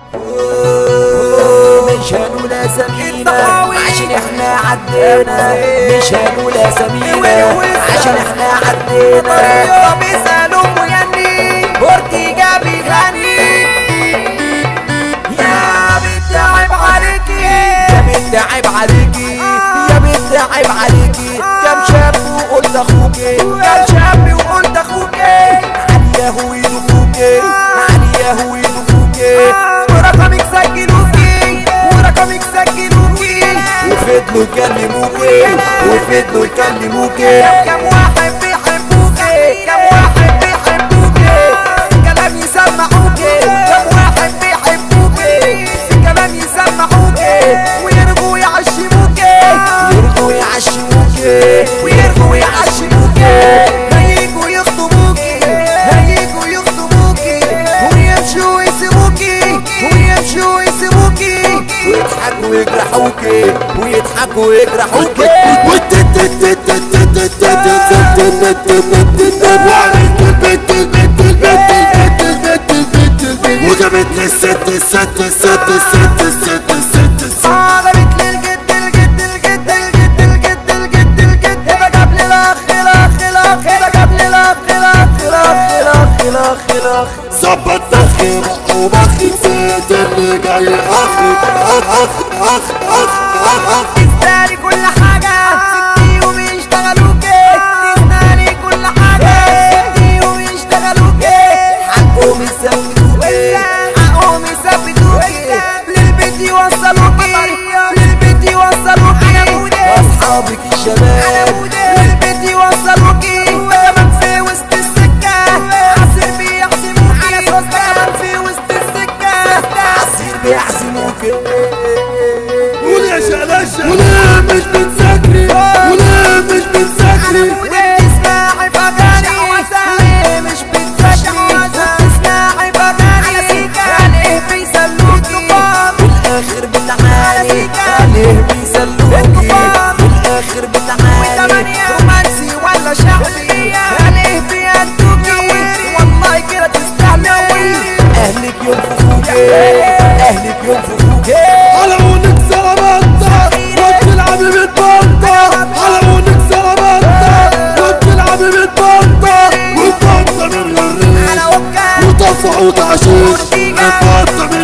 مش هنقول اسامينا عشان احنا عدينا، مش هنقول اسامينا عشان احنا عدينا. بيسألوا مغني اورتيجا بيغني، يا بنت عيب عليكي، يا بنت عيب عليكي، يا بنت عيب عليكي. كم شاب وقلت اخوكي، كم شاب وقلت اخوكي، عليا هو يدفوكي، عليا هو يدفوكي. ورقمك سجلوكي، ورقمك سجلوكي، وفضلوا يكلموكي، وفضلوا يكلموكي. كم واحد بيحبوكي، كم واحد بيحبوكي، في كلام يسمعوكي، كم واحد بيحبوكي، في كلام يسمعوكي، ويرجوا يعشموكي، يرجوا يعشموكي، ويرجوا يعشموكي. هيجوا يخطبوكي، هيجوا يخطبوكي، ويمشوا ويسيبوكي، ويمشوا ويسيبوكي، ويضحكوا ويجرحوكي، ويضحكوا ويجرحوكي. وجابت لي الست الست الست الست الست الست الست. جابت لي الجد الجد الجد الجد الجد الجد الجد. ده جاب لي الاخ الاخ الاخ، ده جاب لي الاخ الاخ الاخ الاخ الاخ الاخ. ظبط تخير وبخي زيت اللي جاي اخي اخ اخ اخ اخ. تستاهلي كل حاجة، ستيهم يشتغلوكي، تستاهلي كل حاجة، ستيهم يشتغلوكي. حقهم يثبتوكي، حقهم يثبتوكي، للبيت يوصلوكي، للبيت يوصلوكي. واصحابك الشباب للبيت يوصلوكي، وكمان في وسط السكة عصير بيحسموكي، كمان في وسط السكة عصير بيحزنوكي. وليش وليه مش بتذاكري، وليه مش بتذاكري. وتسمعي بغاني، ليه مش بتذاكري؟ وتسمعي بغاني، عليه بيسلوكي، في الاخر بتعاني، عليه بيسلوكي، في الاخر بتعاني. رومانسي ولا شعبي، عليه بيدوكي، والله كده تستاهلي. اهلك ينفخوكي، اهلك ينفخوكي. على عونك سلامتك وبتلعبي بالبلطة، على عونك سلامتك وبتلعبي بالبلطة. والبلطة من الريح وطفح وتعشيش، البلطة من